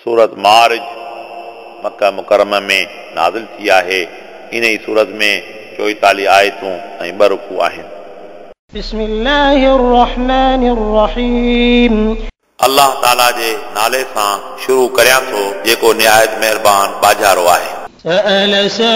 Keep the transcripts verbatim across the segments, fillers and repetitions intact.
सूरत मारिज मक्का मुकरमा में नाज़िल थी आहे। इन ई सूरत में चोएतालीह आयतूं ऐं ॿ रुकू आहिनि। बिस्मिल्लाहिर रहमानिर रहीम। अल्लाह ताला जे नाले सां शुरू करियां थो जेको निहायत महिरबान बाजारो आहे। سأل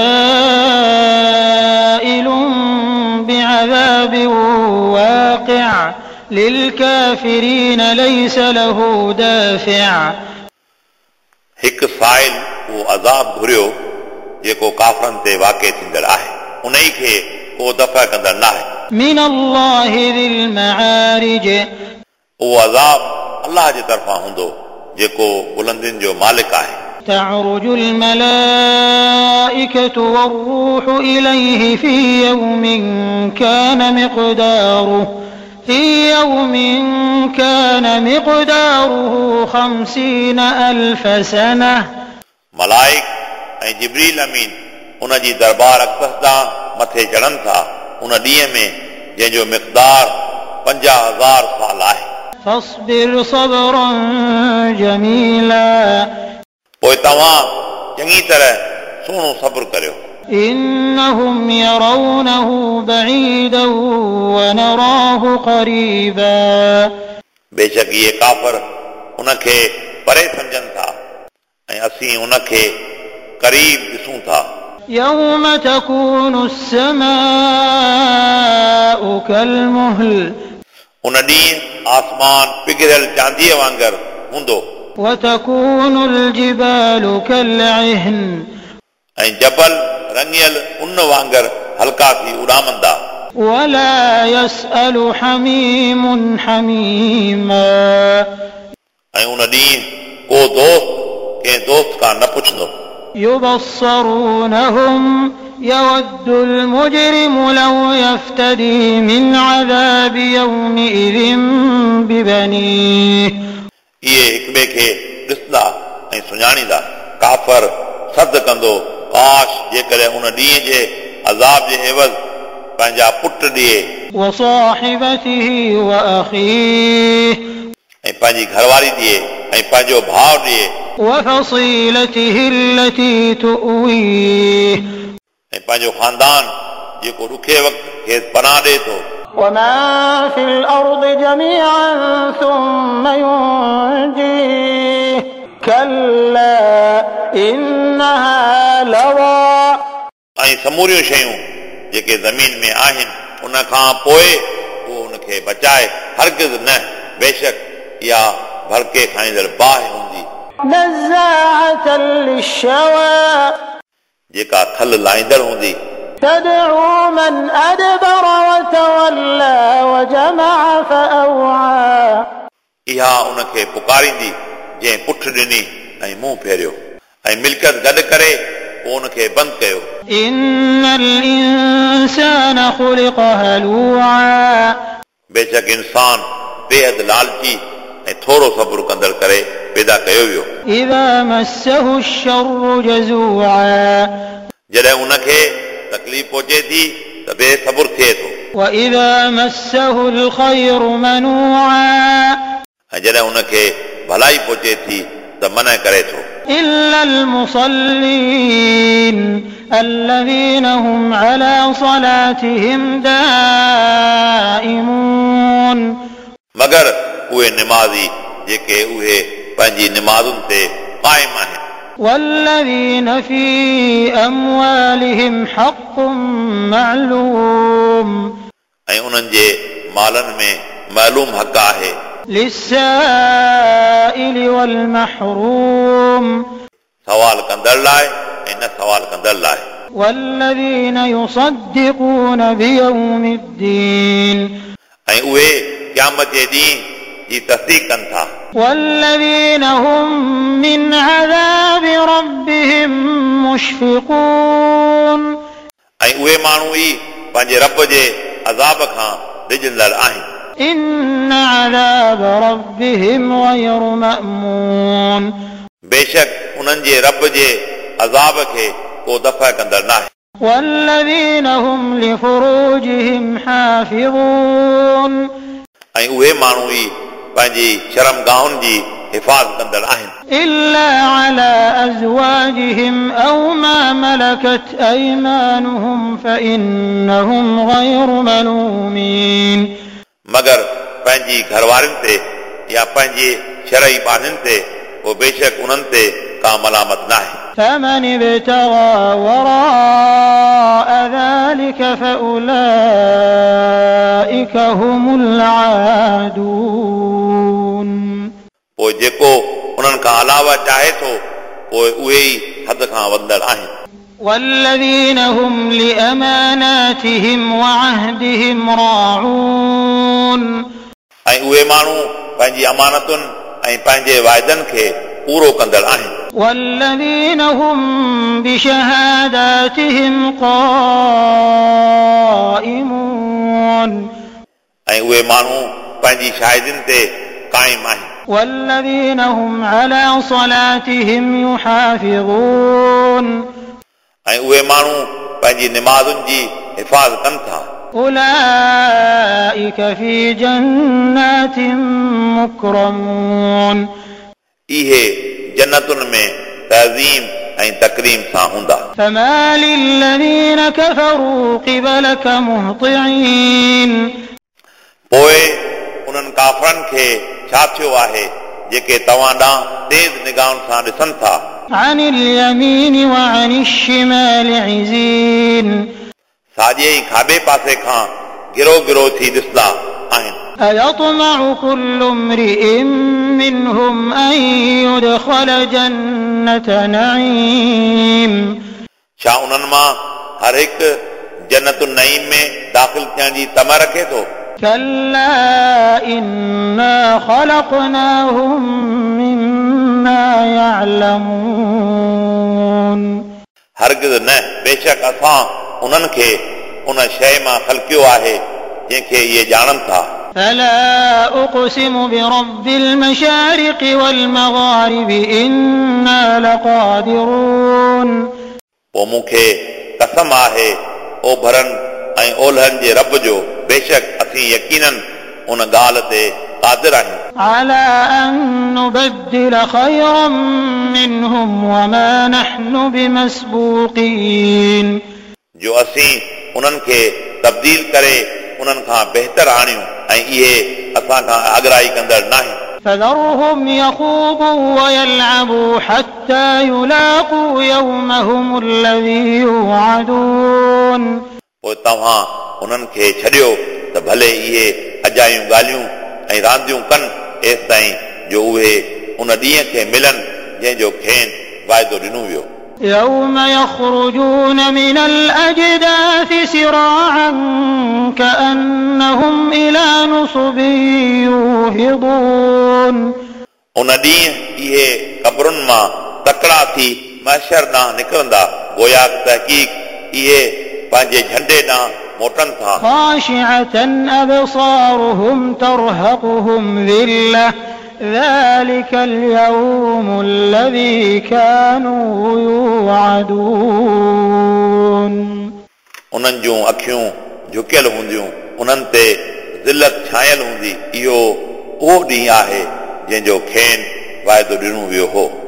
سائل بعذاب واقع للكافرين ليس له دافع। हिकु साइल उहो अज़ाब घुरियो जेको काफ़रनि ते वाक़िअ थींदड़ आहे, उन ई खे को दफ़ा कंदड़ न आहे। من الله ذي المعارج। उहो अज़ाब अल्लाह जे तरफ़ां हूंदो जेको बुलंदियुनि जो मालिक आहे। تعرج الملائكة والروح إليه في يوم كان مقداره في يوم كان مقداره خمسين ألف سنة। मलाइक ऐं जिब्रील अमीन उन जी दरबार अक़दस ॾांहुं मथे चढ़नि था उन ॾींहं में जंहिंजो मिक़दार पंजाह हज़ार साल आहे। فاصبر صبرا جميلا। पोइ तव्हां चङी तरह सुहिणो सब्र करियो। إنهم يرونه بعيدا ونراه قريبا। बेशक इहे काफ़िर उन खे परे सम्झनि था ऐं असीं उन खे क़रीब ॾिसूं था। يوم تكون السماء كالمهل। उन ॾींहुं आसमान पिघरियल चांदीअ वांगुरु हूंदो وتكون الجبال كالعهن। ऐं जबल रंगियल उन वांगुरु हल्का थी उॾामंदा। ولا يسأل حميم حميما। ऐं उन ॾींहुं को दोस्त कंहिं दोस्त खां न पुछंदो। يبصرونهم يود المجرم لو يفتدي من عذاب يومئذ ببنيه। इहे हिक ॿिए खे ॾिसंदा ऐं सुञाणींदा। काफ़र सद कंदो काश जेकॾहिं उन ॾींहं जे अज़ाब जे एवज़ पंहिंजा पुट ॾिए وصاحبته وأخيه। ऐं पंहिंजी घरवारी ॾिए ऐं पंहिंजो भाउ ॾिए وفصيلته التي تؤويه। ऐं पंहिंजो ख़ानदान जेको ॾुखे वक़्त खे पनाह ॾिए थो। وما في الأرض جميعا ثم ينجيه كلا إنها لظى। ऐं समूरियूं शयूं जेके ज़मीन में आहिनि उन खां पोइ उहो उन खे बचाए हरगिज़ न। बेशक इहा भड़के खाईंदड़ बाहि हूंदी نزاعة للشوى। जेका खल लाहींदड़ हूंदी। تدعو من أدبر وتولى وجمع فأوعى। इहा उन खे पुकारींदी जंहिं पुठ ॾिनी ऐं मुंहुं फेरियो ऐं मिल्कियत गॾु करे पोइ उन खे बंदि कयो। إن الإنسان خلق هلوعا। बेशक इंसान बेहद लालची ऐं थोरो सब्र कंदड़ करे पैदा कयो वियो। إذا مسه الشر جزوعا। जॾहिं उन खे तकलीफ़ पहुचे थी त बेसब्र थिए थो। وإذا مسه الخير منوعا। ऐं जॾहिं उन खे भलाई पहुचे थी त मना करे थो। إلا المصلين الذين هم على صلاتهم دائمون। मगर उहे निमाज़ी जेके उहे पंहिंजी निमाज़ुनि ते क़ाइम आहिनि। والذين في أموالهم حق معلوم। ऐं उन्हनि जे मालनि में मालूम हक़ आहे। للسائل والمحروم। सवाल कंदड़ लाइ ऐं न सवाल कंदड़ लाइ। والذين يصدقون بيوم الدين। ऐं उहे क़यामत जे ॾींहुं जी तस्दीक़ कनि था। والذين هم من عذاب ربهم مشفقون। ऐं उहे माण्हू ई पंहिंजे रब जे अज़ाब खां डिॼंदड़ आहिनि। إن عذاب ربهم غير مأمون। बेशक उन्हनि जे रब जे अज़ाब खे को दफ़ा कंदड़ न आहे। والذين هم لفروجهم حافظون। ऐं उहे माण्हू ई पंहिंजी शर्मगाहुनि जी हिफ़ाज़ कंदड़ आहिनि إلا على أزواجهم أو ما ملكت أيمانهم فإنهم غير ملومين मगर पंहिंजी घरवारियुनि ते या पंहिंजे शरई ॿारनि ते पोइ बेशक उन्हनि ते का मलामत न आहे فمن ابتغى وراء ذلك فأولئك هم العادون पोइ जेको उन्हनि खां अलावा चाहे थो पोइ उहे ई हद खां वधंदड़ आहिनि والذين هم لأماناتهم وعهدهم راعون ऐं उहे माण्हू पंहिंजी अमानतुनि ऐं पंहिंजे वाइदनि खे पूरो कंदड़ आहिनि والذين هم بشهاداتهم قائمون ऐं उहे माण्हू पंहिंजी शाहिदियुनि ते क़ाइम आहिनि والذين هم على صلاتهم يحافظون ऐं उहे माण्हू पंहिंजी निमाज़ुनि जी हिफ़ाज़ कनि था أولئك في جنات مكرمون इहे जन्नतुनि में तज़ीम ऐं तकरीम सां हूंदा فما للذين كفروا قبلك مهطعين पोइ उन्हनि काफ़रनि खे छा थियो आहे जेके तव्हां ॾांहुं तेज़ निगाहुनि सां ॾिसनि था عن اليمين وعن الشمال عزين साॼे ऐं खाॿे पासे खां गिरो गिरो थी ॾिसंदा आहिनि أيطمع كل امرئ منهم أن يدخل جنة نعيم छा उन्हनि मां हर हिकु जन्नतुन नईम में दाख़िल थियण जी तमा रखे थो كلا إنا خلقناهم مما يعلمون हरगिज़ न बेशक असां उन्हनि खे उन शइ मां ख़लक़ियो आहे जंहिंखे इहे ॼाणनि था فلا أقسم برب المشارق والمغارب إنا لقادرون पोइ मूंखे कसम आहे ओभरनि ऐं ओलहनि जे रब जो बेशक असीं यकीनन उन ॻाल्हि ते क़ादिर आहियूं على أن نبدل خيرا منهم وما نحن بمسبوقين जो असीं उन्हनि खे तब्दील करे उन्हनि खां बहितर आणियूं ऐं इहे असां खां आगराही कंदड़ नाहिनि فذرهم يخوضوا ويلعبوا حتى يلاقوا يومهم الذي يوعدون पोइ तव्हां उन्हनि खे छॾियो त भले इहे अजायूं ॻाल्हियूं ऐं रांदियूं कनि एसि ताईं जो उहे उन ॾींहं खे मिलनि जंहिंजो खेनि वाइदो ॾिनो वियो يوم يخرجون من الأجداث سراعا كأنهم إلى نصب يوفضون उन ॾींहुं इहे क़बरुनि मां तकड़ा थी महशर ॾांहुं निकिरंदा गोया तहक़ीक़ इहे पंहिंजे झंडे ॾांहुं मोटनि था خاشعة أبصارهم ترهقهم ذلة ذلك اليوم الذي كانوا يوعدون उन्हनि जूं अखियूं झुकियल हूंदियूं उन्हनि ते ज़िलत छायल हूंदी इहो उहो ॾींहुं आहे जंहिंजो खेनि वाइदो ॾिनो वियो हो